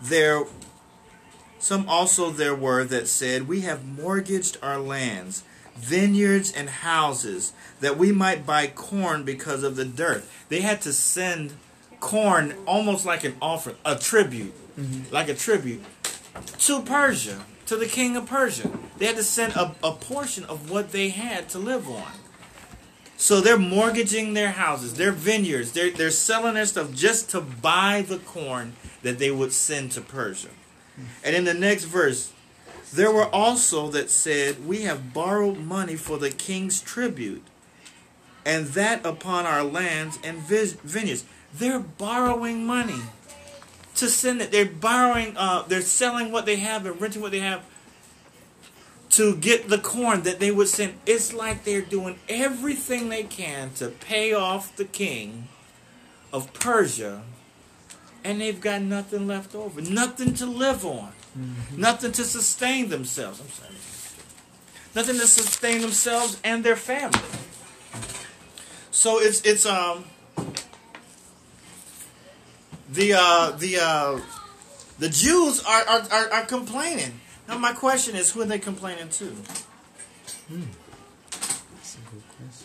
There Some also there were that said, we have mortgaged our lands, vineyards and houses, that we might buy corn because of the dearth. They had to send corn almost like an offering, a tribute, like a tribute, to Persia, to the king of Persia. They had to send a portion of what they had to live on. So they're mortgaging their houses, their vineyards, they're selling their stuff just to buy the corn that they would send to Persia. And in the next verse, there were also that said, we have borrowed money for the king's tribute, and that upon our lands and vineyards. They're borrowing money to send it. They're borrowing, they're selling what they have and renting what they have to get the corn that they would send. It's like they're doing everything they can to pay off the king of Persia, and they've got nothing left over, nothing to live on, nothing to sustain themselves. I'm sorry, nothing to sustain themselves and their family. So it's the Jews are complaining. Now my question is, who are they complaining to? That's a good question.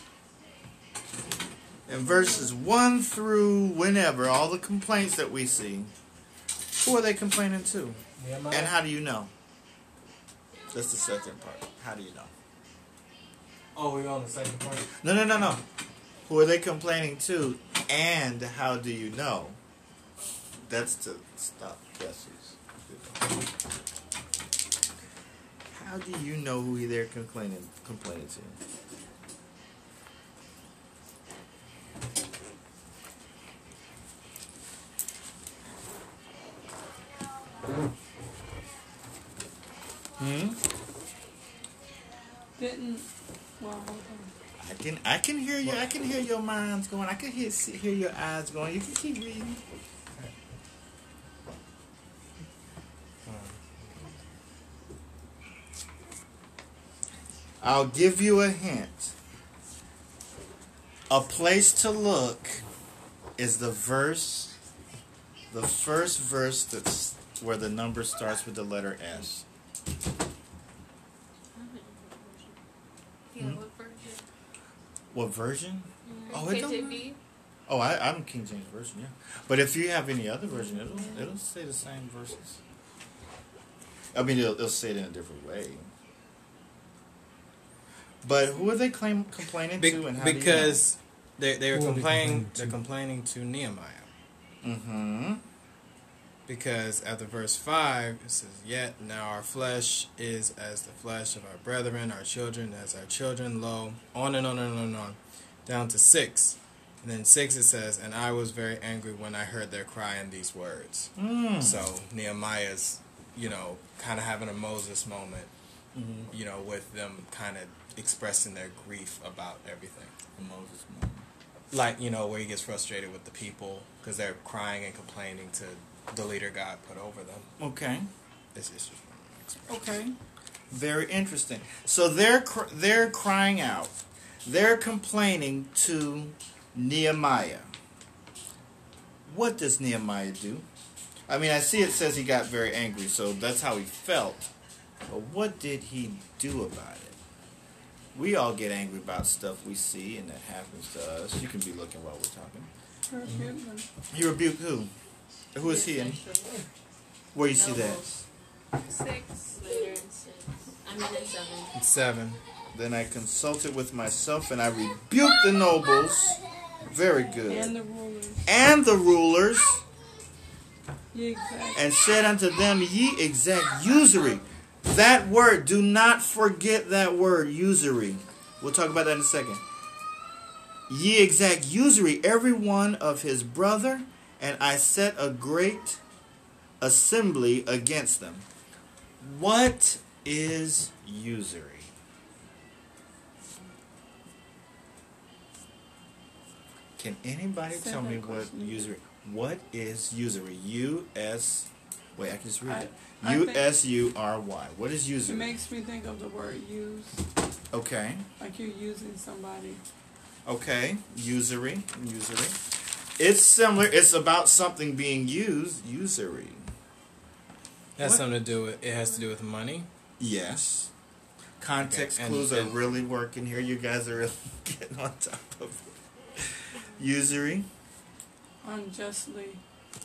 In verses 1 through whenever, all the complaints that we see, who are they complaining to? Nehemiah. And how do you know? That's the second part. How do you know? Oh, we're on the second part. No. Who are they complaining to, and how do you know? That's to stop guesses. How do you know who they're complaining to? Well, hold on. I can hear you. I can hear your minds going. I can hear your eyes going. You can keep reading. I'll give you a hint. A place to look is the first verse that's where the number starts with the letter S. Yeah, what version? What version? Oh, it don't KJV? Oh, I'm King James Version, yeah. But if you have any other version, it'll say the same verses. I mean, it'll say it in a different way. But who are they complaining to, and how because do you know? they were complaining. They're complaining to Nehemiah. Mm-hmm. Because after verse 5, it says, "Yet now our flesh is as the flesh of our brethren, our children as our children." Lo, on and on and on and on, down to 6. And then 6 it says, "And I was very angry when I heard their cry in these words." So Nehemiah's, kind of having a Moses moment, with them kind of expressing their grief about everything. A Moses moment. Like, where he gets frustrated with the people because they're crying and complaining to the leader God put over them. Okay. It's just one expression. Okay. Very interesting. So they're crying out. They're complaining to Nehemiah. What does Nehemiah do? I mean, I see it says he got very angry, so that's how he felt. But what did he do about it? We all get angry about stuff we see and that happens to us. You can be looking while we're talking. He rebuked who? Who is he in? Where you see that? 6. Later in 6. I mean in 7. It's 7. Then I consulted with myself and I rebuked the nobles. Very good. And the rulers. And the rulers. Yeah, exactly. And said unto them, ye exact usury. That word, do not forget that word, usury. We'll talk about that in a second. Ye exact usury, every one of his brother, and I set a great assembly against them. What is usury? Can anybody tell me what usury? What is usury? Wait, I can just read it. U-S-U-R-Y. What is It usury? makes me think of the word use. Okay. Like you're using somebody. Okay. Usury. It's similar. It's about something being used. Usury. Has What? something to do with. It has to do with money. Yes. Context Okay, clues and- are really working here. You guys are really getting on top of it. Usury. Unjustly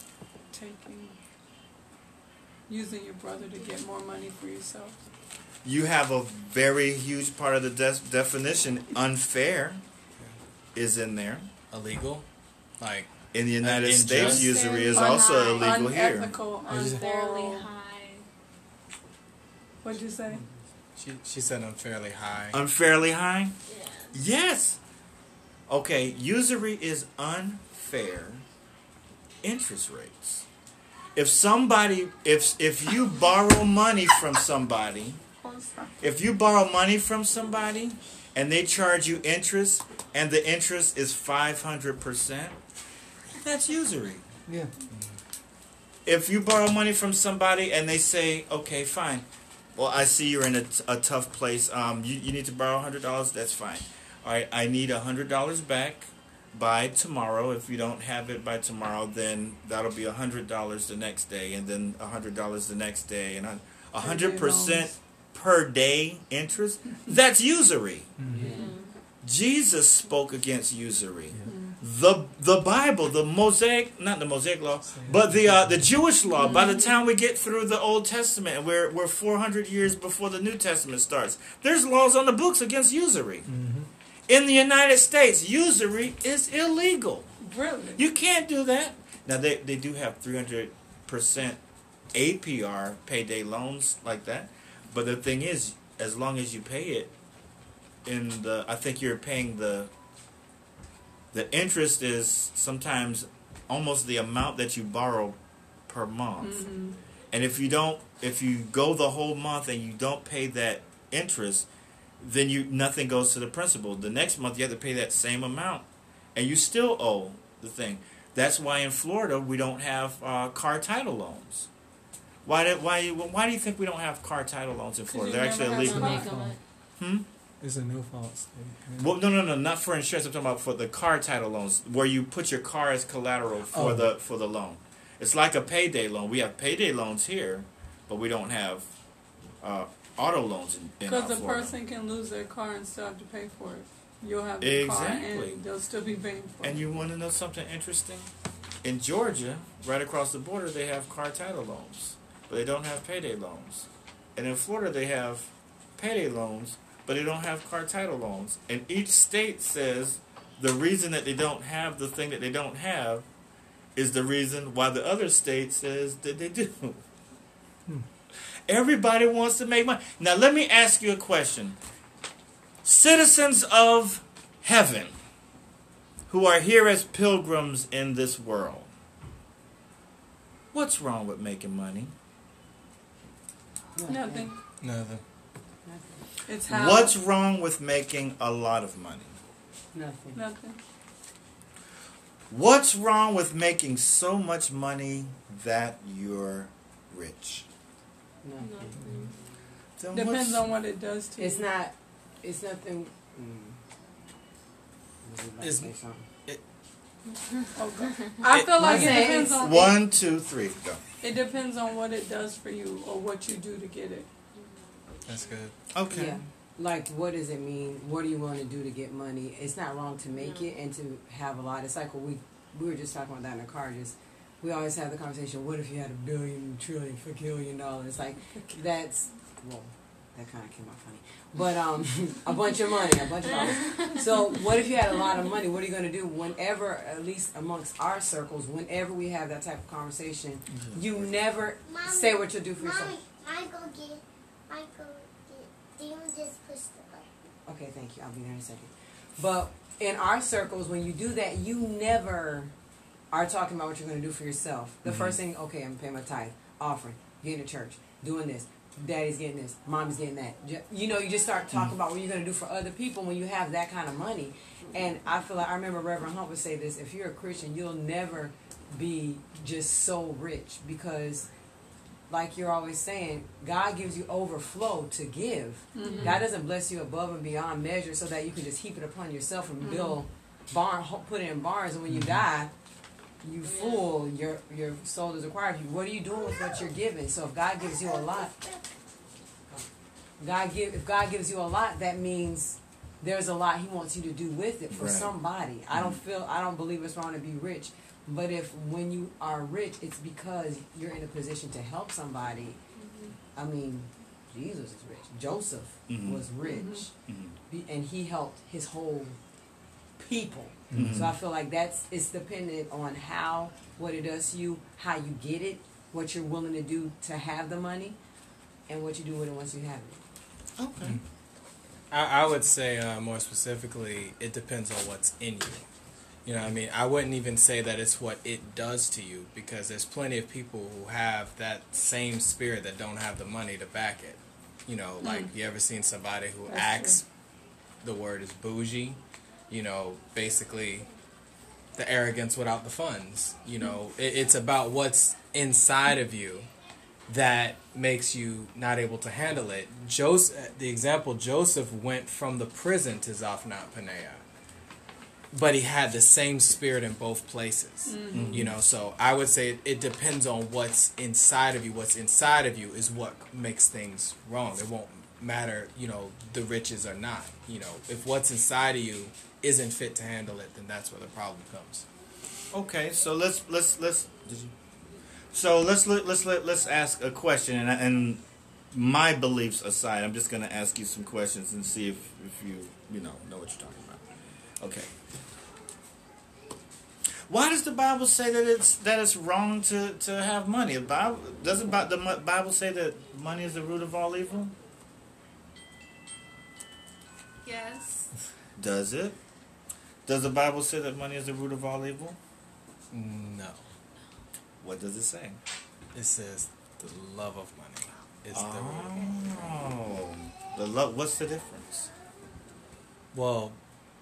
using your brother to get more money for yourself. You have a very huge part of the definition. Unfair is in there. Illegal, like In the United Unjust. States, usury is Un- also illegal here. Unethical, Unfairly unmoral. high. What'd you say? she said unfairly high. Unfairly high? Yeah. Yes. Okay, usury is unfair interest rates. If somebody, if you borrow money from somebody, if you borrow money from somebody and they charge you interest and the interest is 500%, that's usury. Yeah. If you borrow money from somebody and they say, okay, fine. Well, I see you're in a tough place. You need to borrow $100. That's fine. All right, I need $100 back by tomorrow. If you don't have it by tomorrow, then that'll be $100 the next day, and then $100 the next day, and 100% per day interest. That's usury. Jesus spoke against usury. The Bible, the Mosaic, not the Mosaic law, but the Jewish law. By the time we get through the Old Testament, we're 400 years before the New Testament starts. There's laws on the books against usury. In the United States, usury is illegal. Really? You can't do that. Now they do have 300% APR payday loans like that, but the thing is, as long as you pay it I think you're paying the interest is sometimes almost the amount that you borrow per month. And if you go the whole month and you don't pay that interest, then nothing goes to the principal. The next month you have to pay that same amount, and you still owe the thing. That's why in Florida we don't have car title loans. Why do you think we don't have car title loans in Florida? They're actually illegal. It's a no fault state. Well, no, not for insurance. I'm talking about for the car title loans, where you put your car as collateral for the loan. It's like a payday loan. We have payday loans here, but we don't have auto loans in Because the Florida. person can lose their car and still have to pay for it. You'll have the car Exactly. and they'll still be paying for it. And you want to know something interesting? In Georgia, right across the border, they have car title loans, but they don't have payday loans. And in Florida, they have payday loans, but they don't have car title loans. And each state says the reason that they don't have the thing that they don't have is the reason why the other state says that they do. Everybody wants to make money. Now, let me ask you a question. Citizens of heaven who are here as pilgrims in this world, what's wrong with making money? Nothing. Nothing. It's how. What's wrong with making a lot of money? Nothing. Nothing. What's wrong with making so much money that you're rich? Nothing. Then Depends what's- on what it does to It's you. not. It's nothing. Was it about to Is- say something? Okay. I feel like I'm it saying depends it's- on 1, 2, 3, go. it depends on what it does for you or what you do to get it. That's good. Okay. Yeah. Like, what does it mean? What do you want to do to get money? It's not wrong to make it and to have a lot. It's like what we were just talking about that in the car. Just we always have the conversation. What if you had $1 billion, trillion, $1 $4 Like that's that kind of came out funny. But a bunch of money, a bunch of dollars. So what if you had a lot of money? What are you going to do whenever, at least amongst our circles, whenever we have that type of conversation, you never say what you'll do for yourself. Michael, do you just push the button? Okay, thank you. I'll be there in a second. But in our circles, when you do that, you never are talking about what you're going to do for yourself. The first thing, okay, I'm paying my tithe, offering, getting to church, doing this. Daddy's getting this, mommy's getting that. You know, you just start talking about what you're going to do for other people when you have that kind of money. And I feel like, I remember Reverend Hunt would say this, if you're a Christian, you'll never be just so rich because, like you're always saying, God gives you overflow to give. God doesn't bless you above and beyond measure so that you can just heap it upon yourself and build put it in barns, and when you die, you full, your soul is required of you. What are you doing with what you're given? So if God gives you a lot, if God gives you a lot, that means there's a lot He wants you to do with it for Right. somebody. I don't believe it's wrong to be rich, but if when you are rich, it's because you're in a position to help somebody. I mean, Jesus is rich. Joseph was rich, and he helped his whole people. So I feel like it's dependent on what it does to you, how you get it, what you're willing to do to have the money, and what you do with it once you have it. Okay. I would say more specifically, it depends on what's in you. You know what I mean? I wouldn't even say that it's what it does to you, because there's plenty of people who have that same spirit that don't have the money to back it. You know, like you ever seen somebody who acts, the word is bougie, you know, basically the arrogance without the funds. You know, it's about what's inside of you that makes you not able to handle it. The example, Joseph went from the prison to Zaphnath Paneah, but he had the same spirit in both places. You know, so I would say it depends on what's inside of you. What's inside of you is what makes things wrong. It won't matter, you know, the riches or not. You know, if what's inside of you isn't fit to handle it, then that's where the problem comes. Okay, so let's ask a question, and my beliefs aside, I'm just going to ask you some questions and see if you know what you're talking about. Okay. Why does the Bible say that it's wrong to have money? Doesn't the Bible say that money is the root of all evil? Yes. Does it? Does the Bible say that money is the root of all evil? No. What does it say? It says the love of money is the root. Oh, the love. What's the difference? Well,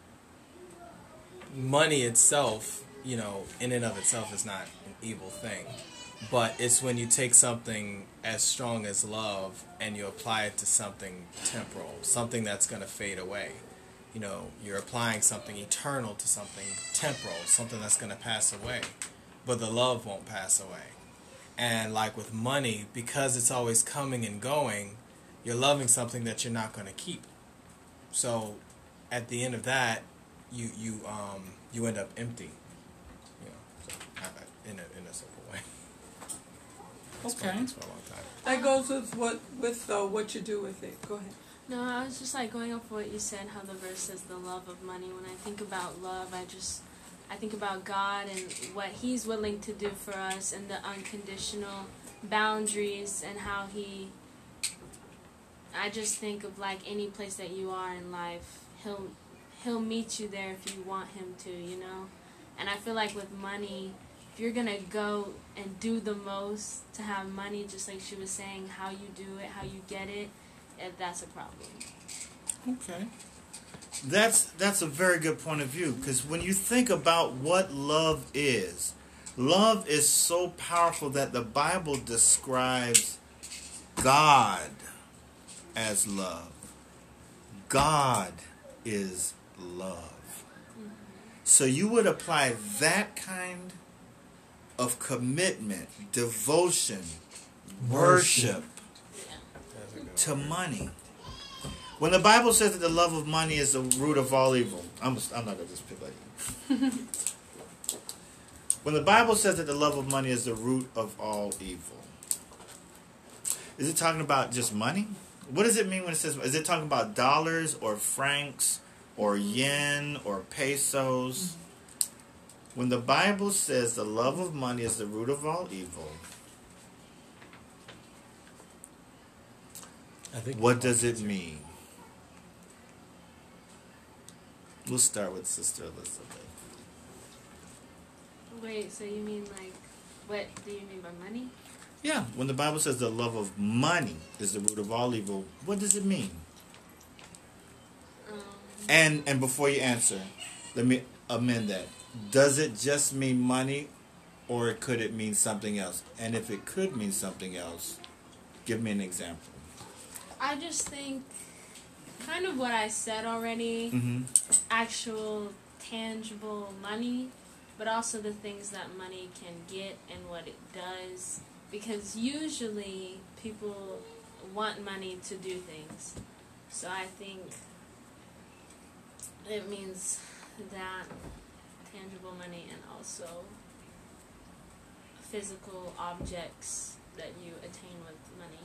money itself, you know, in and of itself is not an evil thing. But it's when you take something as strong as love and you apply it to something temporal, something that's going to fade away. You know, you're applying something eternal to something temporal, something that's going to pass away. But the love won't pass away. And like with money, because it's always coming and going, you're loving something that you're not going to keep. So at the end of that, you end up empty. You know, so in a simple way. Okay. For a long time. That goes with what you do with it. Go ahead. No, I was just like going off what you said, how the verse says the love of money. When I think about love, I think about God and what He's willing to do for us and the unconditional boundaries and how I just think of like any place that you are in life, He'll meet you there if you want Him to, you know? And I feel like with money, if you're going to go and do the most to have money, just like she was saying, how you do it, how you get it, that's a problem. Okay. That's a very good point of view, because when you think about what love is so powerful that the Bible describes God as love. God is love. So you would apply that kind of commitment, devotion, worship to money. When the Bible says that the love of money is the root of all evil, I'm not going to just pick like you. When the Bible says that the love of money is the root of all evil, is it talking about just money? What does it mean when it says, is it talking about dollars or francs or yen or pesos? When the Bible says the love of money is the root of all evil, what does it mean? We'll start with Sister Elizabeth. Wait, so you mean like, what do you mean by money? Yeah, when the Bible says the love of money is the root of all evil, what does it mean? And before you answer, let me amend that. Does it just mean money, or could it mean something else? And if it could mean something else, give me an example. I just think kind of what I said already, actual tangible money, but also the things that money can get and what it does. Because usually people want money to do things. So I think it means that tangible money and also physical objects that you attain with money.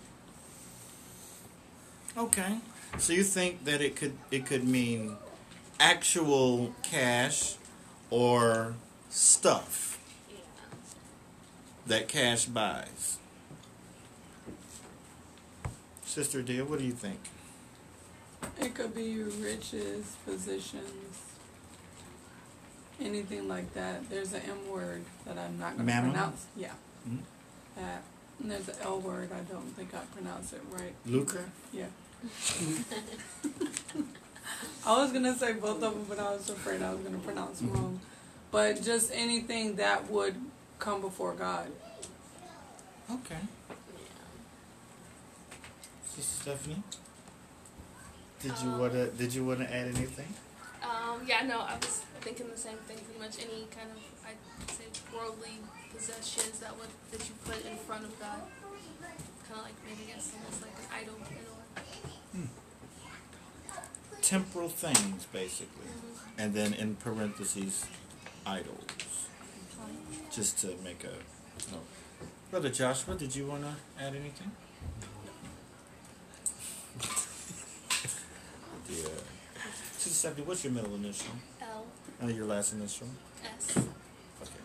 Okay. So you think that it could mean actual cash or stuff Yeah. that cash buys? Sister Dia, what do you think? It could be riches, positions, anything like that. There's an M word that I'm not going to Mammon? pronounce. Yeah. Mhm. That. And there's an L word. I don't think I pronounce it right. Lucre? Yeah. I was going to say both of them, but I was afraid I was going to pronounce them wrong. But just anything that would come before God. Okay. Sister Stephanie, did you wanna add anything? Yeah, no, I was thinking the same thing. Pretty much any kind of, I'd say, worldly possessions that you put in front of God, kind of like maybe it's almost like an idol in a way. Temporal things, basically, and then in parentheses, idols. Just to make a note. Brother Joshua, did you wanna add anything? Yeah. Sister Stephanie, what's your middle initial? L And your last initial? S. Okay.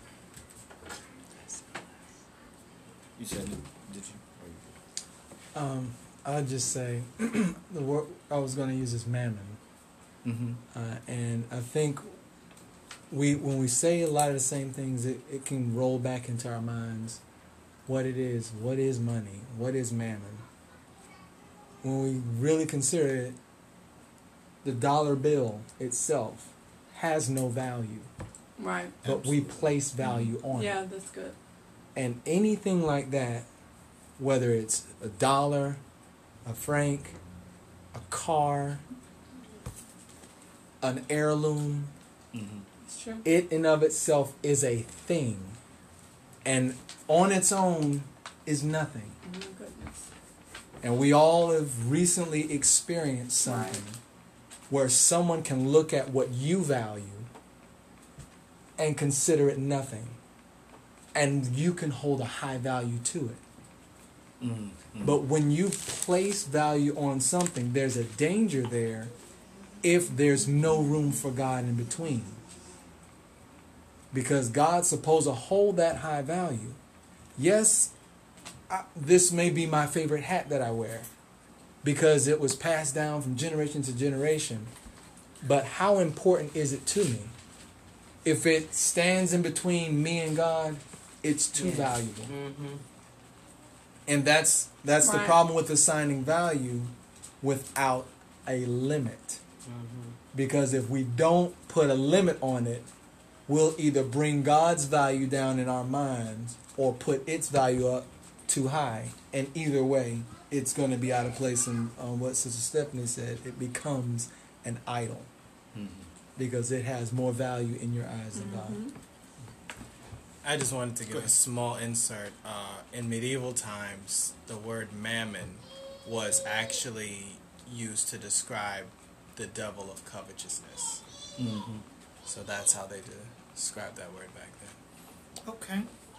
You said, did you? I'll just say the word I was going to use is mammon, Mm-hmm. and I think when we say a lot of the same things, it can roll back into our minds what it is. What is money? What is mammon? When we really consider it, the dollar bill itself has no value, Right. but we place value on it. Yeah, that's good. And anything like that, whether it's a dollar, a franc, a car, an heirloom, Mm-hmm. It's true. it in of itself is a thing. And on its own is nothing. Oh, my goodness. And we all have recently experienced something where someone can look at what you value and consider it nothing. And you can hold a high value to it. Mm-hmm. But when you place value on something, there's a danger there if there's no room for God in between. Because God's supposed to hold that high value. Yes, this may be my favorite hat that I wear because it was passed down from generation to generation. But how important is it to me? If it stands in between me and God, it's too valuable. Mm-hmm. And that's the Right. problem with assigning value without a limit. Mm-hmm. Because if we don't put a limit on it, we'll either bring God's value down in our minds or put its value up too high. And either way, it's going to be out of place. And what Sister Stephanie said, it becomes an idol Mm-hmm. because it has more value in your eyes than God. Mhm. I just wanted to give a small insert. In medieval times, the word mammon was actually used to describe the devil of covetousness. Mm-hmm. So that's how they described that word back then. Okay.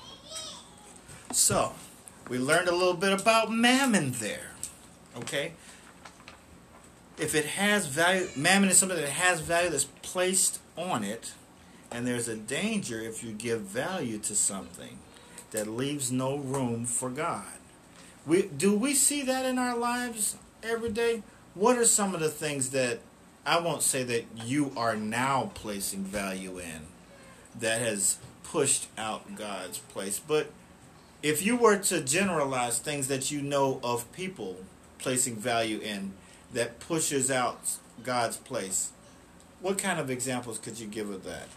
So, we learned a little bit about mammon there. Okay? If it has value, mammon is something that has value that's placed on it, and there's a danger if you give value to something that leaves no room for God. Do we see that in our lives every day? What are some of the things that, I won't say that you are now placing value in, that has pushed out God's place, but if you were to generalize things that you know of people placing value in that pushes out God's place, what kind of examples could you give of that?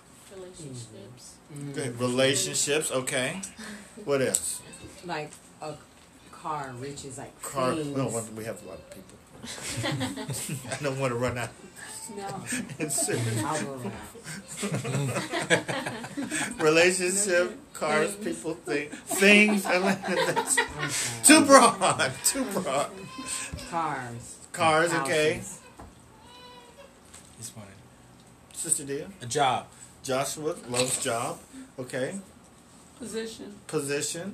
Relationships. Relationships, okay. What else? Like a car, riches, like Car. things. No, we have a lot of people. I don't want to run out. No, And sit. I'll go around. Relationship, cars, people, things. That's I'm sorry. too broad. Too broad. Cars. Cars, okay. Houses. He's funny. Sister Dia. A job. Joshua loves job. Okay. Position. Position.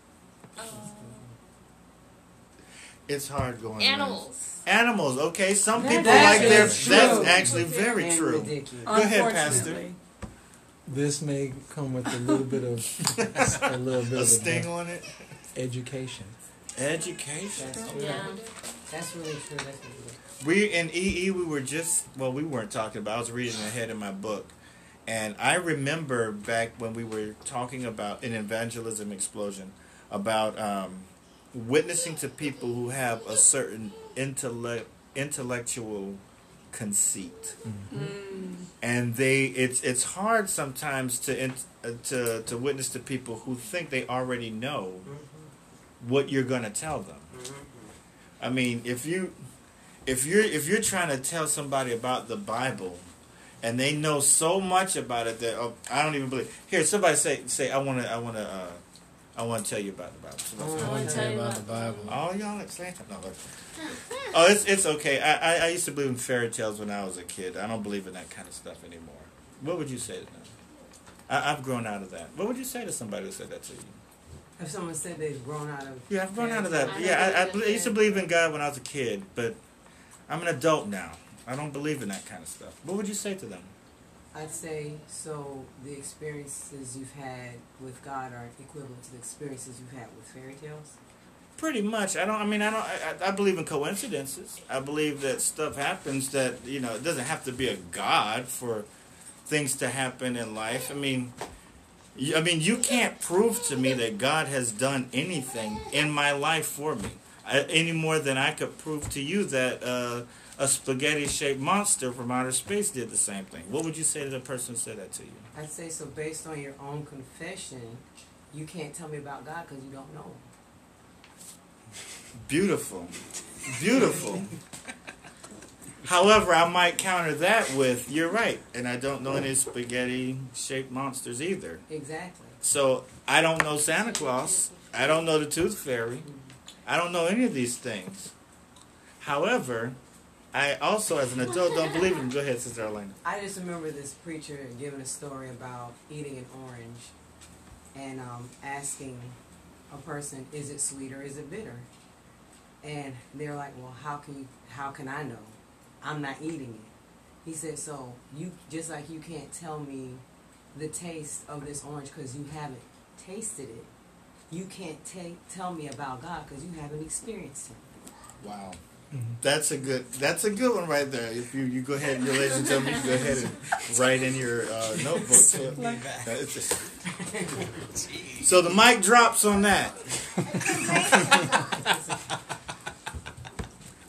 It's hard going. Animals. Animals. Okay. Some people That like their. is That's true. actually very And true. ridiculous. Go ahead, Unfortunately. This may come with a little bit of A sting on it. education. Education. That's true. Yeah. That's really true. That's really true. We in EE we were just we weren't talking about. I was reading ahead in my book, and I remember back when we were talking about an evangelism explosion about witnessing to people who have a certain intellectual conceit, and it's hard sometimes to witness to people who think they already know what you're going to tell them. I mean, if you're trying to tell somebody about the Bible, and they know so much about it that I don't even believe. Here, somebody say I want to tell you about the Bible. Somebody say, I want to tell you about the Bible. oh, y'all explain it. No, look. Oh, it's okay. I used to believe in fairy tales when I was a kid. I don't believe in that kind of stuff anymore. What would you say to them? I've grown out of that. What would you say to somebody who said that to you? If someone said they've grown out of. Yeah, I've grown out of that. I Yeah, don't I used to believe in God when I was a kid, but I'm an adult now. I don't believe in that kind of stuff. What would you say to them? I'd say so. The experiences you've had with God are equivalent to the experiences you've had with fairy tales. Pretty much. I believe in coincidences. I believe that stuff happens that, it doesn't have to be a God for things to happen in life. I mean, you can't prove to me that God has done anything in my life for me. Any more than I could prove to you that a spaghetti-shaped monster from outer space did the same thing. What would you say to the person who said that to you? I'd say so. Based on your own confession, you can't tell me about God because you don't know. Beautiful. Beautiful. However, I might counter that with, you're right, and I don't know any spaghetti-shaped monsters either. Exactly. So, I don't know Santa Claus. I don't know the Tooth Fairy. I don't know any of these things. However, I also, as an adult, don't believe in them. Go ahead, Sister Arlena. I just remember this preacher giving a story about eating an orange and asking a person, is it sweet or is it bitter? And they're like, well, how can I know? I'm not eating it. He said, so you, just like you can't tell me the taste of this orange because you haven't tasted it, you can't tell me about God because you haven't experienced Him. Wow. That's a good one right there. If you go ahead and ladies and gentlemen, you can go ahead and write in your notebook. So the mic drops on that.